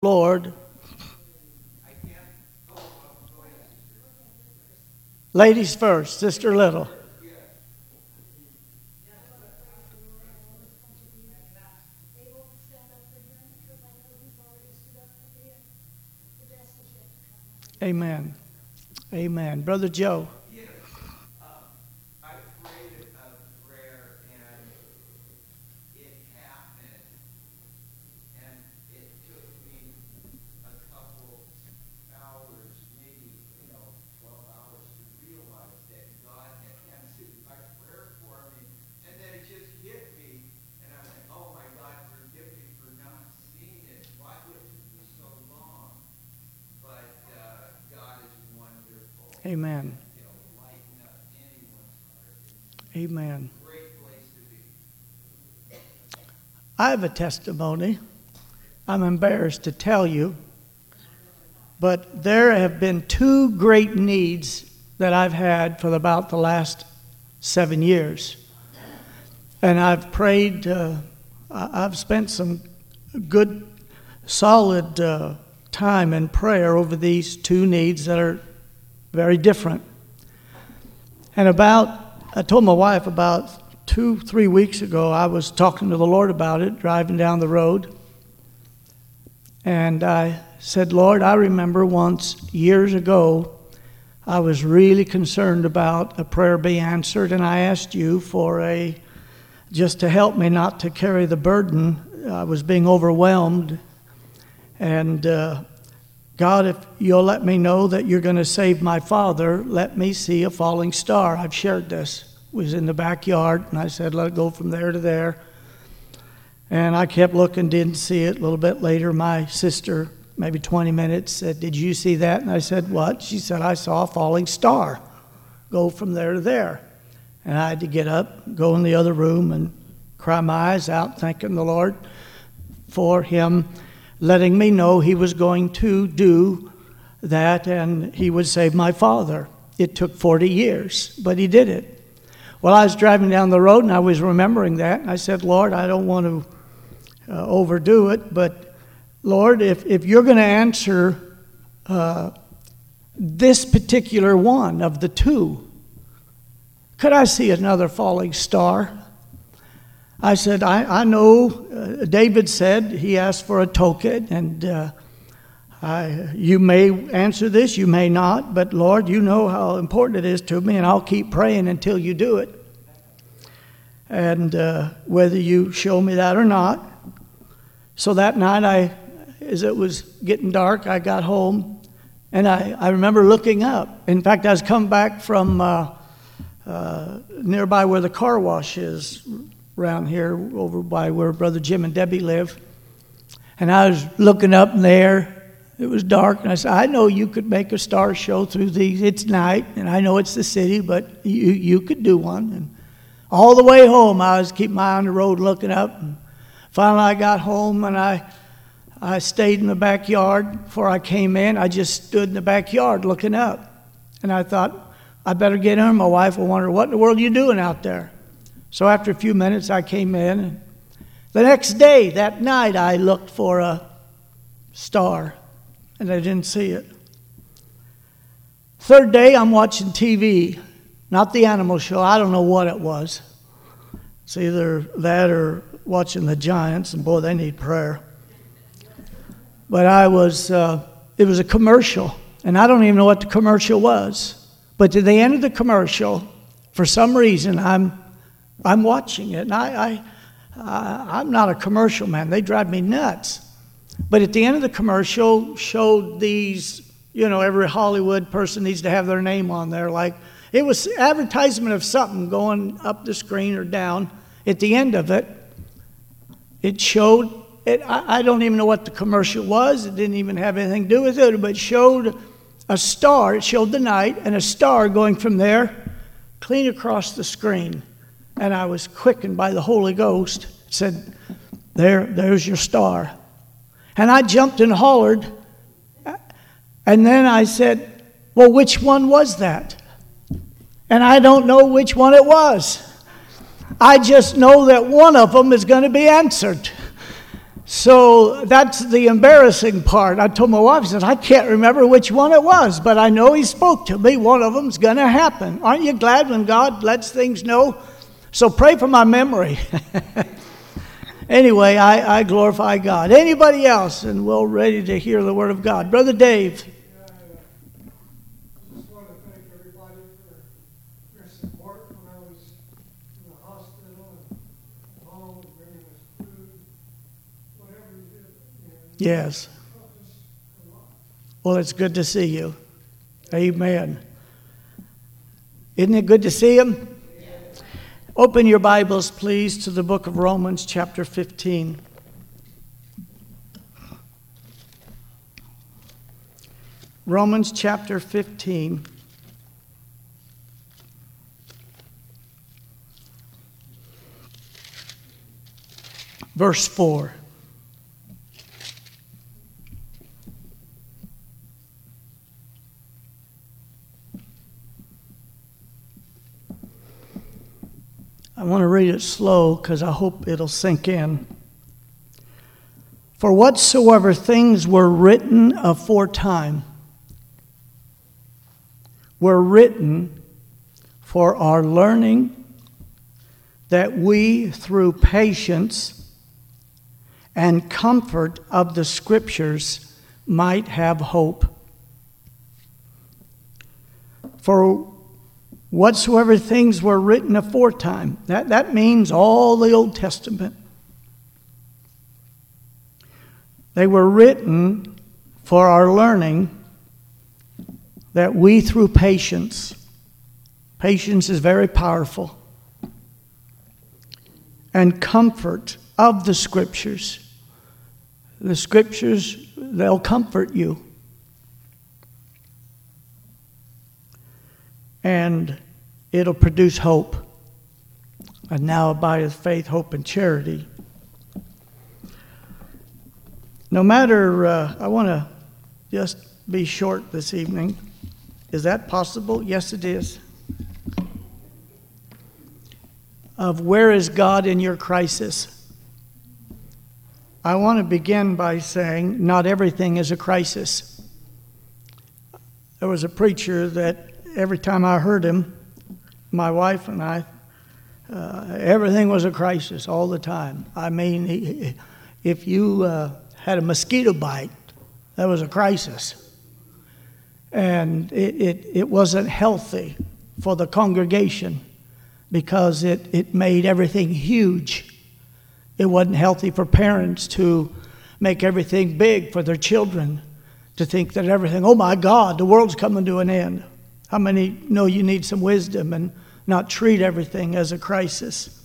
Lord. Ladies first, Sister Little. Amen. Amen. Brother Joe. Amen. Amen. I have a testimony. I'm embarrassed to tell you, but there have been two great needs that I've had for about the last 7 years. And I've prayed, I've spent some good, solid time in prayer over these two needs that are very different. And I told my wife about 2-3 weeks ago, I was talking to the Lord about it, driving down the road. And I said, Lord, I remember once, years ago, I was really concerned about a prayer being answered, and I asked you for just to help me not to carry the burden. I was being overwhelmed. And God, if you'll let me know that you're going to save my father, let me see a falling star. I've shared this. It was in the backyard, and I said, let it go from there to there. And I kept looking, didn't see it. A little bit later, my sister, maybe 20 minutes, said, did you see that? And I said, what? She said, I saw a falling star go from there to there. And I had to get up, go in the other room, and cry my eyes out, thanking the Lord for him letting me know he was going to do that and he would save my father. It took 40 years, but he did it. Well, I was driving down the road and I was remembering that. And I said, Lord, I don't want to overdo it, but Lord, if you're going to answer this particular one of the two, could I see another falling star? I said, I know David said he asked for a token, and you may answer this, you may not, but Lord, you know how important it is to me, and I'll keep praying until you do it. And whether you show me that or not. So that night, as it was getting dark, I got home, and I remember looking up. In fact, I was coming back from nearby where the car wash is, around here, over by where Brother Jim and Debbie live. And I was looking up in there. It was dark, and I said, I know you could make a star show through these. It's night, and I know it's the city, but you could do one. And all the way home, I was keeping my eye on the road looking up. And finally, I got home, and I stayed in the backyard. Before I came in, I just stood in the backyard looking up. And I thought, I better get in. My wife will wonder, what in the world are you doing out there? So after a few minutes, I came in. And the next day, that night, I looked for a star, and I didn't see it. Third day, I'm watching TV, not the animal show. I don't know what it was. It's either that or watching the Giants, and boy, they need prayer. But it was a commercial, and I don't even know what the commercial was. But to the end of the commercial, for some reason, I'm watching it, and I'm not a commercial man. They drive me nuts. But at the end of the commercial, showed these, every Hollywood person needs to have their name on there. Like, it was advertisement of something going up the screen or down. At the end of it, it showed, I don't even know what the commercial was. It didn't even have anything to do with it, but it showed a star. It showed the night and a star going from there clean across the screen. And I was quickened by the Holy Ghost. It said, there's your star. And I jumped and hollered. And then I said, well, which one was that? And I don't know which one it was. I just know that one of them is going to be answered. So that's the embarrassing part. I told my wife, I said, I can't remember which one it was, but I know he spoke to me. One of them's going to happen. Aren't you glad when God lets things know? So pray for my memory. Anyway, I glorify God. Anybody else? And we're ready to hear the word of God. Brother Dave. I just want to thank everybody for their support when I was in the hospital and home, bringing us food, whatever you did. Yes. Well, it's good to see you. Amen. Isn't it good to see him? Open your Bibles, please, to the book of Romans, chapter 15. Romans, chapter 15. Verse 4. I want to read it slow because I hope it'll sink in. For whatsoever things were written aforetime were written for our learning, that we through patience and comfort of the Scriptures might have hope. For whatsoever things were written aforetime. That means all the Old Testament. They were written for our learning, that we through patience is very powerful, and comfort of the Scriptures. The Scriptures, they'll comfort you. And it'll produce hope. And now abideth faith, hope, and charity. No matter, I want to just be short this evening. Is that possible? Yes, it is. Of where is God in your crisis? I want to begin by saying not everything is a crisis. There was a preacher that every time I heard him, my wife and I, everything was a crisis all the time. I mean, if you had a mosquito bite, that was a crisis. And it wasn't healthy for the congregation because it made everything huge. It wasn't healthy for parents to make everything big for their children, to think that everything, oh my God, the world's coming to an end. How many know you need some wisdom and not treat everything as a crisis?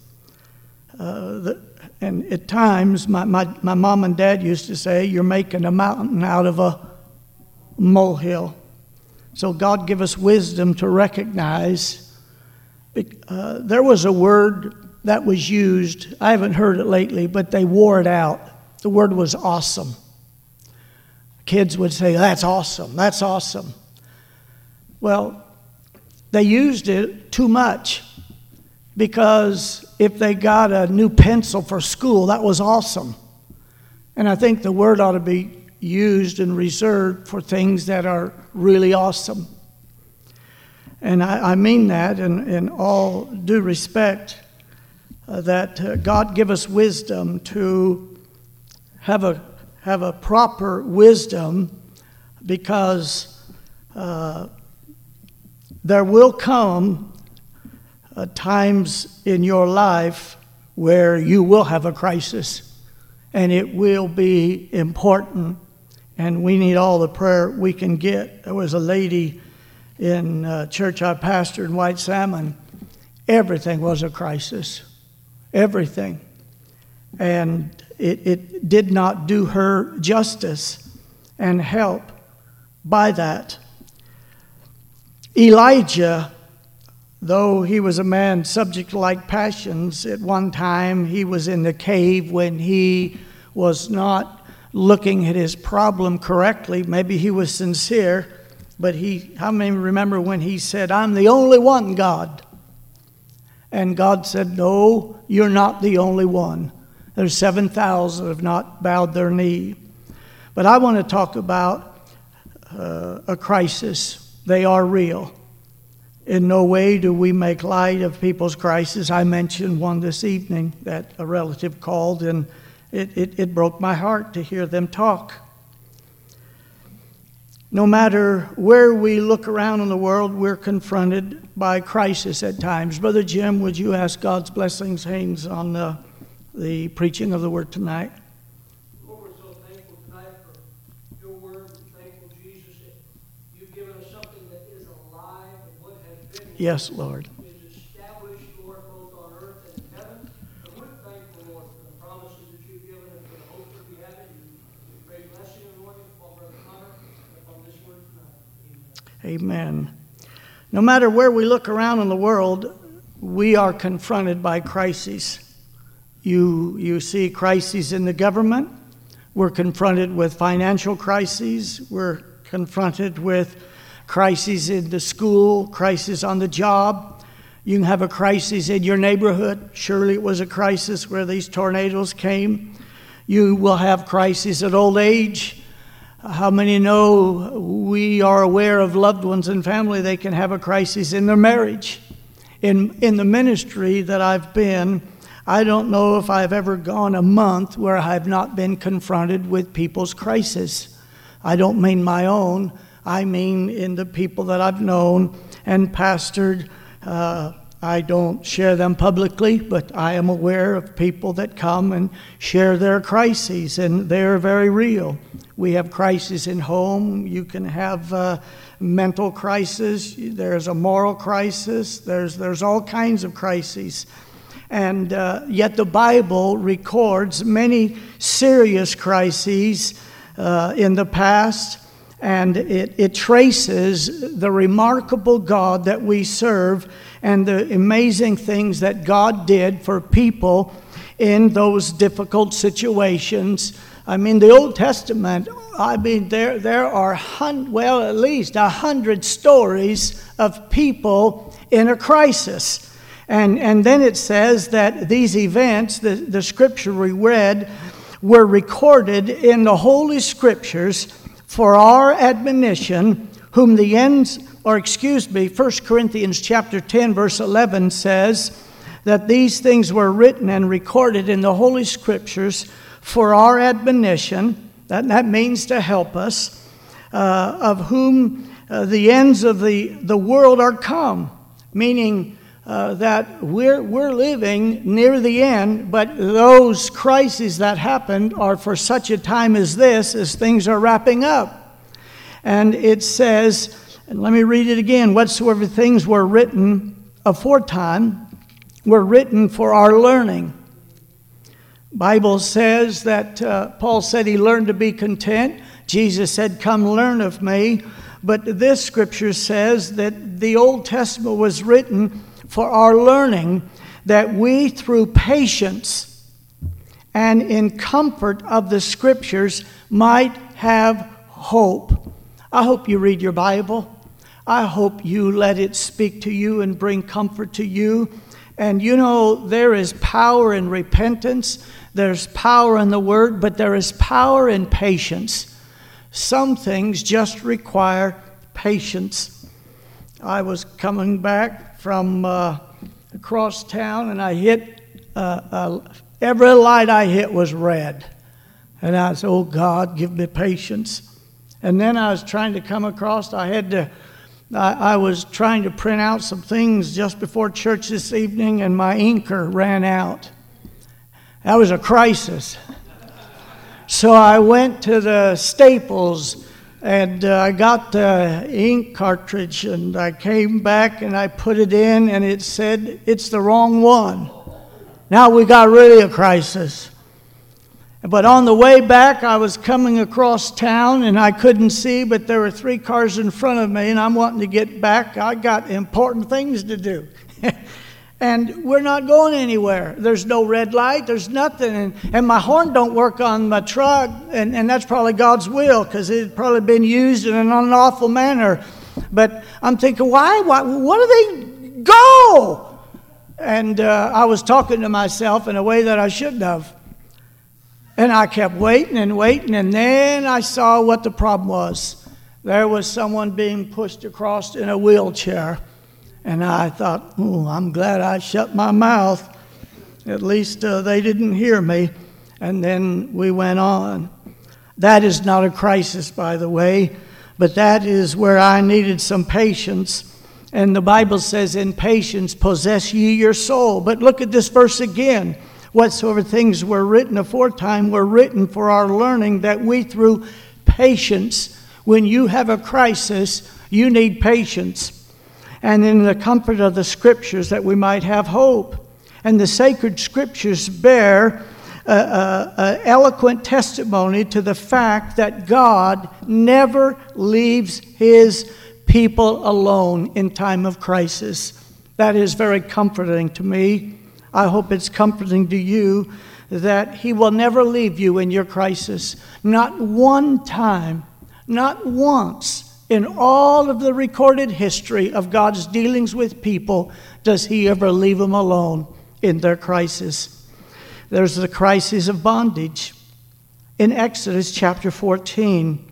And at times, my mom and dad used to say, you're making a mountain out of a molehill. So God give us wisdom to recognize. There was a word that was used, I haven't heard it lately, but they wore it out. The word was awesome. Kids would say, that's awesome, that's awesome. Well, they used it too much because if they got a new pencil for school, that was awesome. And I think the word ought to be used and reserved for things that are really awesome. And I mean that in all due respect, that God give us wisdom to have a proper wisdom, because there will come times in your life where you will have a crisis, and it will be important, and we need all the prayer we can get. There was a lady in church I pastored in White Salmon. Everything was a crisis. Everything. And it did not do her justice and help by that. Elijah, though he was a man subject to like passions, at one time he was in the cave when he was not looking at his problem correctly. Maybe he was sincere, but how many remember when he said, I'm the only one, God? And God said, no, you're not the only one. There's 7,000 that have not bowed their knee. But I want to talk about a crisis. They are real. In no way do we make light of people's crisis. I mentioned one this evening that a relative called, and it broke my heart to hear them talk. No matter where we look around in the world, we're confronted by crisis at times. Brother Jim, would you ask God's blessings, Haynes, on the preaching of the word tonight? Lord, we're so thankful tonight for your word. We're thankful, Jesus, that you've given us something that is alive and what has been. Yes, Lord. Is established, Lord, both on earth and in heaven. And we're thankful, Lord, for the promises that you've given and for the hope that we have in you. We pray blessing and anointing upon Brother Connor and upon this word tonight. Amen. Amen. No matter where we look around in the world, we are confronted by crises. You see crises in the government. We're confronted with financial crises. We're confronted with crises in the school, crisis on the job. You can have a crisis in your neighborhood. Surely it was a crisis where these tornadoes came. You will have crises at old age. How many know we are aware of loved ones and family, they can have a crisis in their marriage? In the ministry that I've been, I don't know if I've ever gone a month where I've not been confronted with people's crisis. I don't mean my own. I mean in the people that I've known and pastored. I don't share them publicly, but I am aware of people that come and share their crises, and they're very real. We have crises in home. You can have mental crisis. There's a moral crisis. There's all kinds of crises. And yet the Bible records many serious crises in the past, and it traces the remarkable God that we serve and the amazing things that God did for people in those difficult situations. I mean, the Old Testament, there are at least 100 stories of people in a crisis. And then it says that these events, the scripture we read, were recorded in the Holy Scriptures for our admonition, whom the ends, 1 Corinthians chapter 10, verse 11 says that these things were written and recorded in the Holy Scriptures for our admonition. That means to help us, of whom the ends of the world are come, meaning that we're living near the end, but those crises that happened are for such a time as this, as things are wrapping up. And it says, and let me read it again, whatsoever things were written aforetime were written for our learning. Bible says that Paul said he learned to be content. Jesus said, come learn of me. But this scripture says that the Old Testament was written for our learning, that we through patience and in comfort of the scriptures might have hope. I hope you read your Bible. I hope you let it speak to you and bring comfort to you. And you know, there is power in repentance. There's power in the word, but there is power in patience. Some things just require patience. I was coming back from across town, and I hit, every light I hit was red. And I said, oh God, give me patience. And then I was trying to come across, I was trying to print out some things just before church this evening, and my inker ran out. That was a crisis. So I went to the Staples, and I got the ink cartridge, and I came back and I put it in, and it said, it's the wrong one. Now we got really a crisis. But on the way back, I was coming across town, and I couldn't see, but there were 3 cars in front of me, and I'm wanting to get back. I got important things to do. And we're not going anywhere. There's no red light. There's nothing. And my horn don't work on my truck, and that's probably God's will, because it had probably been used in an unlawful manner. But I'm thinking, why? What do they go? And I was talking to myself in a way that I shouldn't have. And I kept waiting and waiting, and then I saw what the problem was. There was someone being pushed across in a wheelchair. And I thought, I'm glad I shut my mouth. At least they didn't hear me. And then we went on. That is not a crisis, by the way, but that is where I needed some patience. And the Bible says, in patience possess ye your soul. But look at this verse again. Whatsoever things were written aforetime were written for our learning, that we through patience, when you have a crisis, you need patience. And in the comfort of the Scriptures, that we might have hope. And the sacred Scriptures bear eloquent testimony to the fact that God never leaves his people alone in time of crisis. That is very comforting to me. I hope it's comforting to you that he will never leave you in your crisis. Not one time, not once in all of the recorded history of God's dealings with people does he ever leave them alone in their crisis. There's the crisis of bondage. In Exodus chapter 14,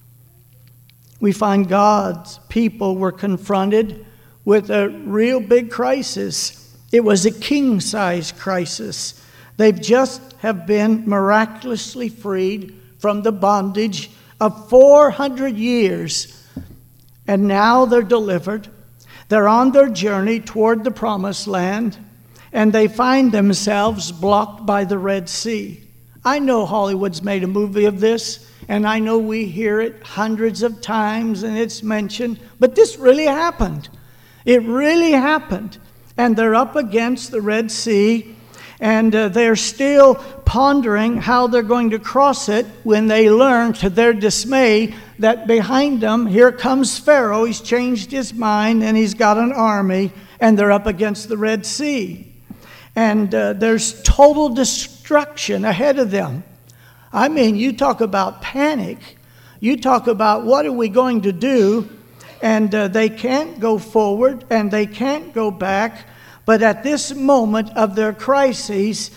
we find God's people were confronted with a real big crisis. It was a king-size crisis. They've just have been miraculously freed from the bondage of 400 years. And now they're delivered. They're on their journey toward the promised land. And they find themselves blocked by the Red Sea. I know Hollywood's made a movie of this, and I know we hear it hundreds of times and it's mentioned, but this really happened. It really happened. And they're up against the Red Sea, and they're still pondering how they're going to cross it when they learn, to their dismay, that behind them, here comes Pharaoh. He's changed his mind, and he's got an army, and they're up against the Red Sea. And there's total destruction ahead of them. I mean, you talk about panic. You talk about what are we going to do? And they can't go forward and they can't go back. But at this moment of their crises,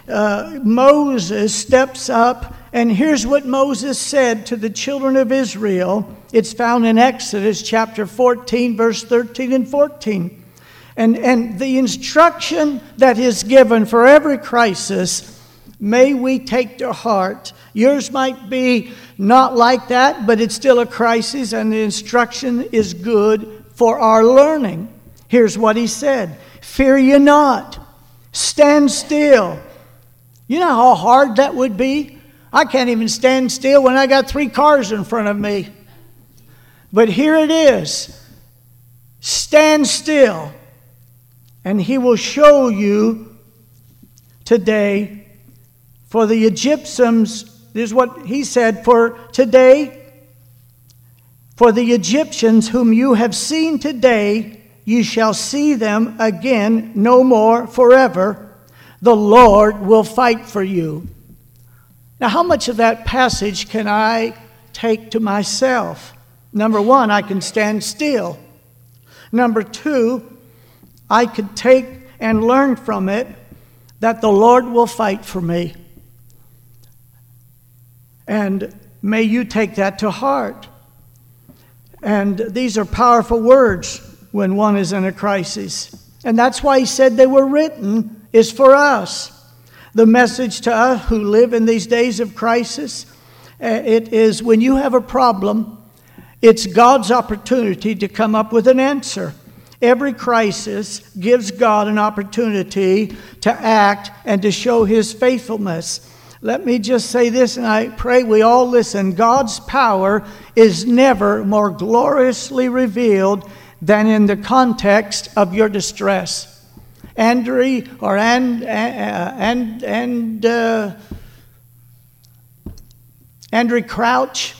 Moses steps up. And here's what Moses said to the children of Israel. It's found in Exodus chapter 14, verse 13 and 14. And the instruction that is given for every crisis, may we take to heart. Yours might be not like that, but it's still a crisis, and the instruction is good for our learning. Here's what he said. Fear ye not. Stand still. You know how hard that would be? I can't even stand still when I got 3 cars in front of me. But here it is. Stand still, and he will show you today. For the Egyptians, this is what he said, for today, for the Egyptians whom you have seen today, you shall see them again no more forever. The Lord will fight for you. Now, how much of that passage can I take to myself? Number one, I can stand still. Number two, I could take and learn from it that the Lord will fight for me. And may you take that to heart. And these are powerful words when one is in a crisis. And that's why he said they were written, is for us. The message to us who live in these days of crisis, it is when you have a problem, it's God's opportunity to come up with an answer. Every crisis gives God an opportunity to act and to show his faithfulness. Let me just say this, and I pray we all listen. God's power is never more gloriously revealed than in the context of your distress. Andre Crouch,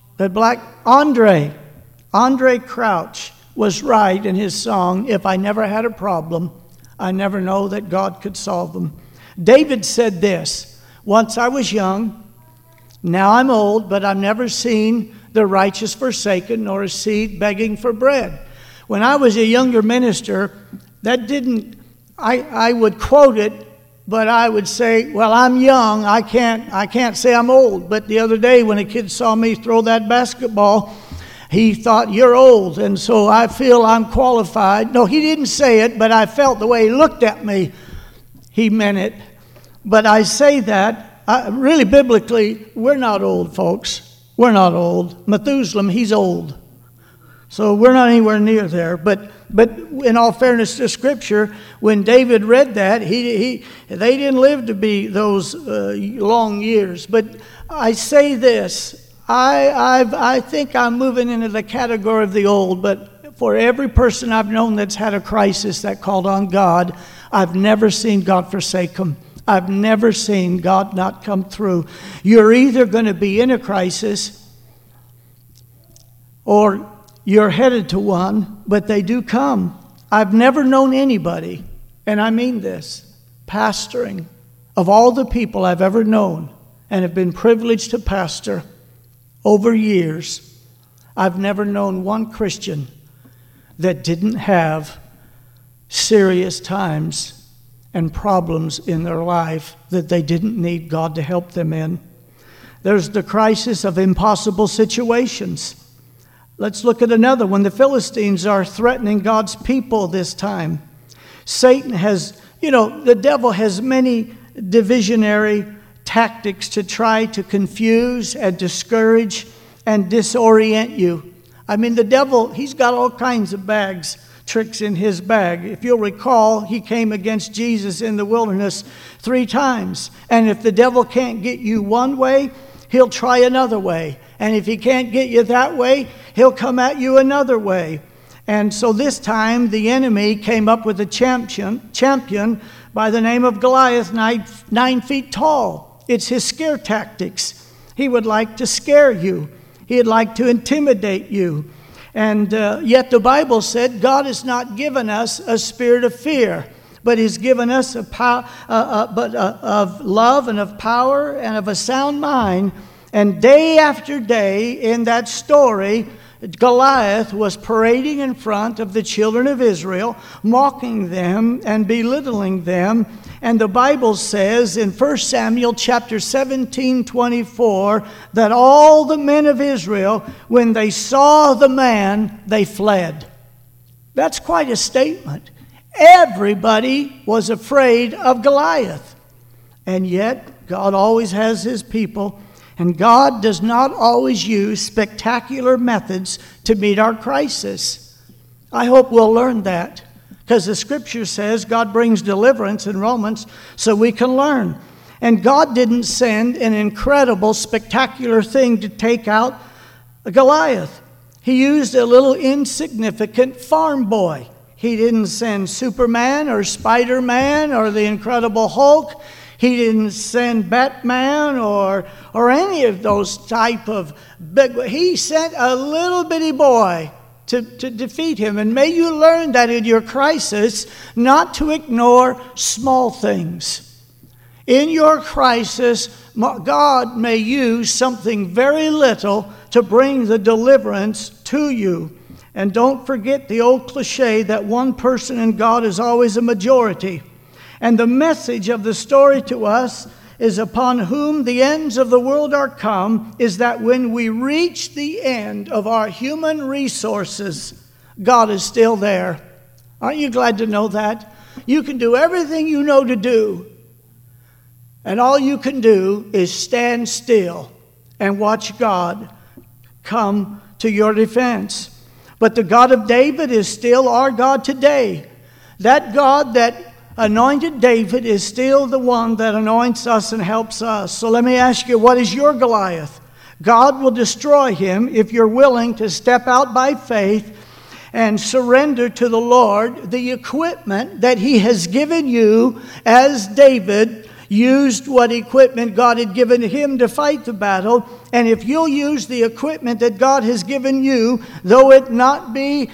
Andre Crouch was right in his song, "If I never had a problem, I never know that God could solve them." David said this, "Once I was young, now I'm old, but I've never seen the righteous forsaken, nor a seed begging for bread." When I was a younger minister, I would quote it but I would say, well, I'm young. I can't say I'm old. But the other day when a kid saw me throw that basketball, he thought, you're old. And so I feel I'm qualified. No, he didn't say it, but I felt the way he looked at me, he meant it. But I say that, really biblically, we're not old, folks. We're not old. Methuselah, he's old. So we're not anywhere near there. But in all fairness to Scripture, when David read that, they didn't live to be those long years. But I say this, I think I'm moving into the category of the old, but for every person I've known that's had a crisis that called on God, I've never seen God forsake them. I've never seen God not come through. You're either going to be in a crisis or you're headed to one, but they do come. I've never known anybody, and I mean this, pastoring, of all the people I've ever known and have been privileged to pastor over years, I've never known one Christian that didn't have serious times and problems in their life that they didn't need God to help them in. There's the crisis of impossible situations. Let's look at another one. The Philistines are threatening God's people this time. Satan has, the devil has many divisionary tactics to try to confuse and discourage and disorient you. I mean, the devil, he's got all kinds of tricks in his bag. If you'll recall, he came against Jesus in the wilderness 3 times. And if the devil can't get you one way, he'll try another way. And if he can't get you that way, he'll come at you another way. And so this time, the enemy came up with a champion by the name of Goliath, 9 feet tall. It's his scare tactics. He would like to scare you. He'd like to intimidate you. And yet the Bible said God has not given us a spirit of fear, but He's given us of love and of power and of a sound mind. And day after day in that story, Goliath was parading in front of the children of Israel, mocking them and belittling them. And the Bible says in 1 Samuel chapter 17:24 that all the men of Israel, when they saw the man, they fled. That's quite a statement. Everybody was afraid of Goliath. And yet, God always has His people. And God does not always use spectacular methods to meet our crisis. I hope we'll learn that, because the Scripture says God brings deliverance in Romans so we can learn. And God didn't send an incredible, spectacular thing to take out Goliath. He used a little insignificant farm boy. He didn't send Superman or Spider-Man or the Incredible Hulk. He didn't send Batman or any of those type of big. He sent a little bitty boy to defeat him. And may you learn that in your crisis, not to ignore small things. In your crisis, God may use something very little to bring the deliverance to you. And don't forget the old cliche that one person in God is always a majority. And the message of the story to us is, upon whom the ends of the world are come, is that when we reach the end of our human resources, God is still there. Aren't you glad to know that? You can do everything you know to do, and all you can do is stand still and watch God come to your defense. But the God of David is still our God today. That God that anointed David is still the one that anoints us and helps us. So let me ask you, what is your Goliath? God will destroy him if you're willing to step out by faith and surrender to the Lord the equipment that He has given you, as David used what equipment God had given him to fight the battle. And if you'll use the equipment that God has given you, though it not be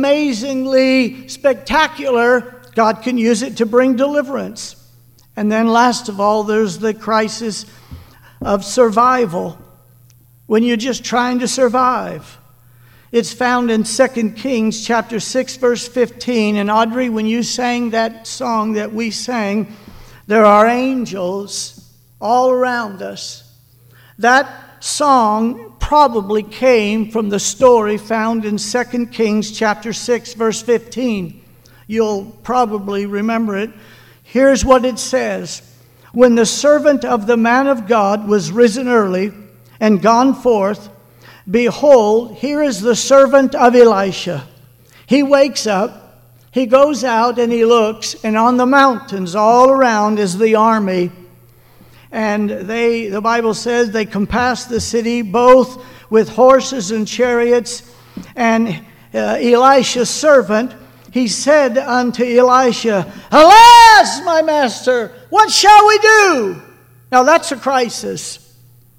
amazingly spectacular, God can use it to bring deliverance. And then last of all, there's the crisis of survival, when you're just trying to survive. It's found in 2 Kings chapter 6, verse 15. And Audrey, when you sang that song that we sang, There are angels all around us. That song probably came from the story found in 2 Kings chapter 6, verse 15. You'll probably remember it. Here's what it says. When the servant of the man of God was risen early and gone forth, behold, here is the servant of Elisha. He wakes up, he goes out and he looks, and on the mountains all around is the army. And the Bible says they compassed the city both with horses and chariots. And Elisha's servant, he said unto Elisha, Alas, my master, what shall we do? Now that's a crisis.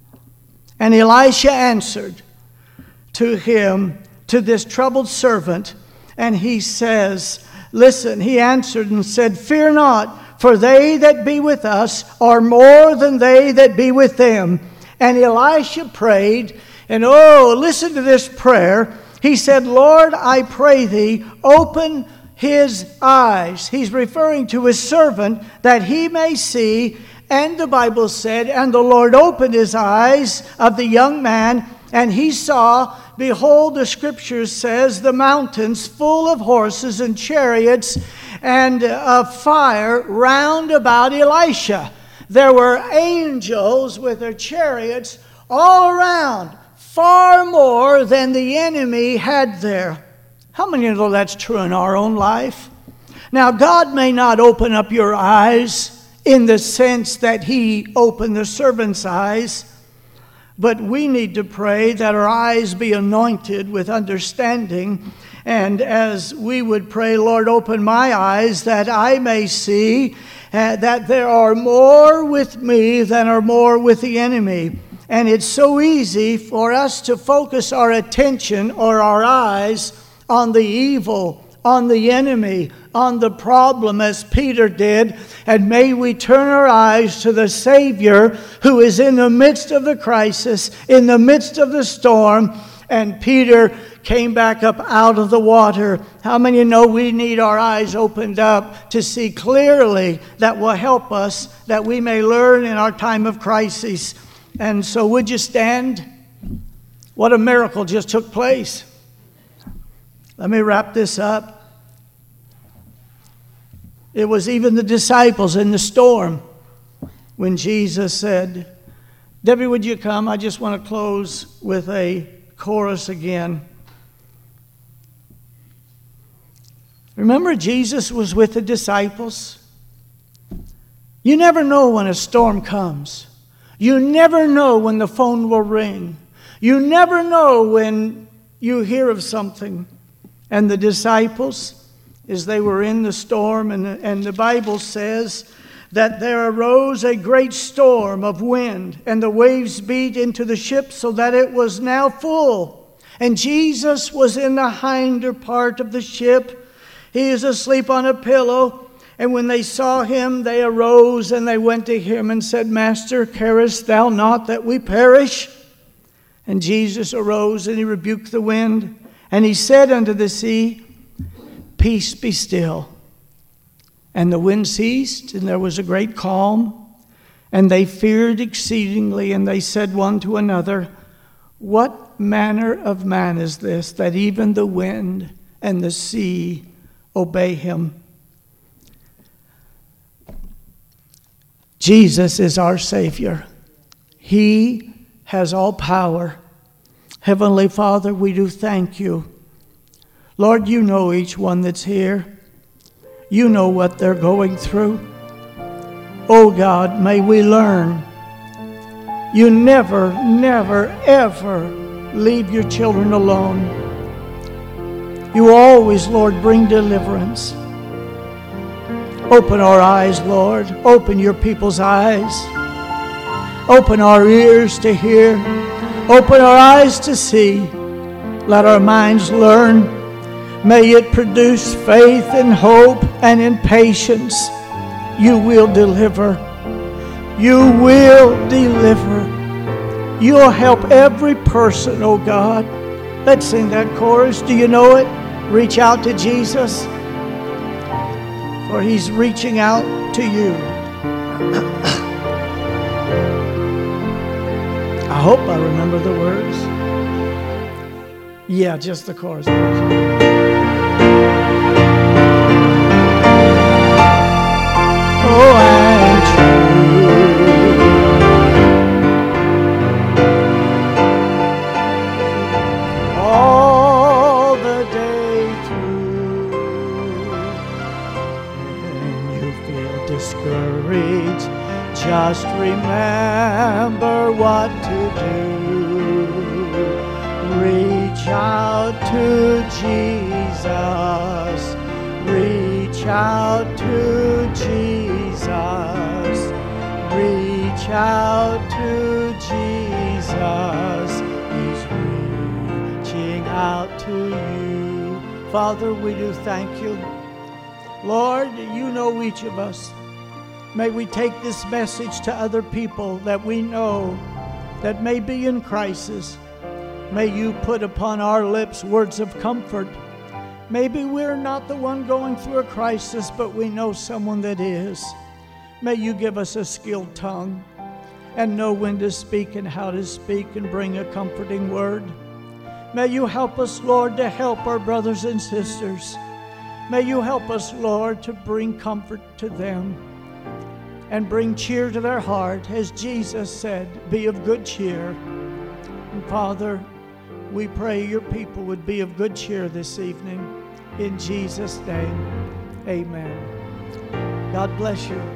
And Elisha answered to him, to this troubled servant, and he says, listen, he answered and said, Fear not, for they that be with us are more than they that be with them. And Elisha prayed, and listen to this prayer. He said, Lord, I pray thee, open his eyes. He's referring to his servant, that he may see. And the Bible said, and the Lord opened his eyes of the young man, and he saw, behold, the scripture says, the mountains full of horses and chariots and of fire round about Elisha. There were angels with their chariots all around, far more than the enemy had there. How many know that's true in our own life? Now, God may not open up your eyes in the sense that he opened the servant's eyes, but we need to pray that our eyes be anointed with understanding. And as we would pray, Lord, open my eyes that I may see that there are more with me than are more with the enemy. And it's so easy for us to focus our attention or our eyes on the evil, on the enemy, on the problem, as Peter did. And may we turn our eyes to the Savior who is in the midst of the crisis, in the midst of the storm. And Peter came back up out of the water. How many know we need our eyes opened up to see clearly? That will help us, that we may learn in our time of crisis. And so would you stand? What a miracle just took place. Let me wrap this up. It was even the disciples in the storm when Jesus said, Debbie, would you come? I just want to close with a chorus again. Remember, Jesus was with the disciples. You never know when a storm comes. You never know when the phone will ring. You never know when you hear of something. And the disciples, as they were in the storm, and the Bible says that there arose a great storm of wind, and the waves beat into the ship so that it was now full. And Jesus was in the hinder part of the ship. He is asleep on a pillow. And when they saw him, they arose and they went to him and said, Master, carest thou not that we perish? And Jesus arose and he rebuked the wind. And he said unto the sea, Peace, be still. And the wind ceased, and there was a great calm. And they feared exceedingly, and they said one to another, What manner of man is this, that even the wind and the sea obey him? Jesus is our Savior. He has all power. Heavenly Father, we do thank you. Lord, you know each one that's here. You know what they're going through. Oh God, may we learn. You never, never, ever leave your children alone. You always, Lord, bring deliverance. Open our eyes, Lord. Open your people's eyes. Open our ears to hear. Open our eyes to see. Let our minds learn. May it produce faith and hope and in patience. You will deliver. You will deliver. You'll help every person, oh God. Let's sing that chorus. Do you know it? Reach out to Jesus, for he's reaching out to you. I hope I remember the words. Yeah, just the chorus. Oh, and true. All the day through. When you feel discouraged, just remember what to do. Reach out to Jesus. Reach out to Jesus. Reach out to Jesus. He's reaching out to you. Father, we do thank you. Lord, you know each of us. May we take this message to other people that we know that may be in crisis. May you put upon our lips words of comfort. Maybe we're not the one going through a crisis, but we know someone that is. May you give us a skilled tongue and know when to speak and how to speak and bring a comforting word. May you help us, Lord, to help our brothers and sisters. May you help us, Lord, to bring comfort to them and bring cheer to their heart. As Jesus said, be of good cheer. And Father, we pray your people would be of good cheer this evening. In Jesus' name, amen. God bless you.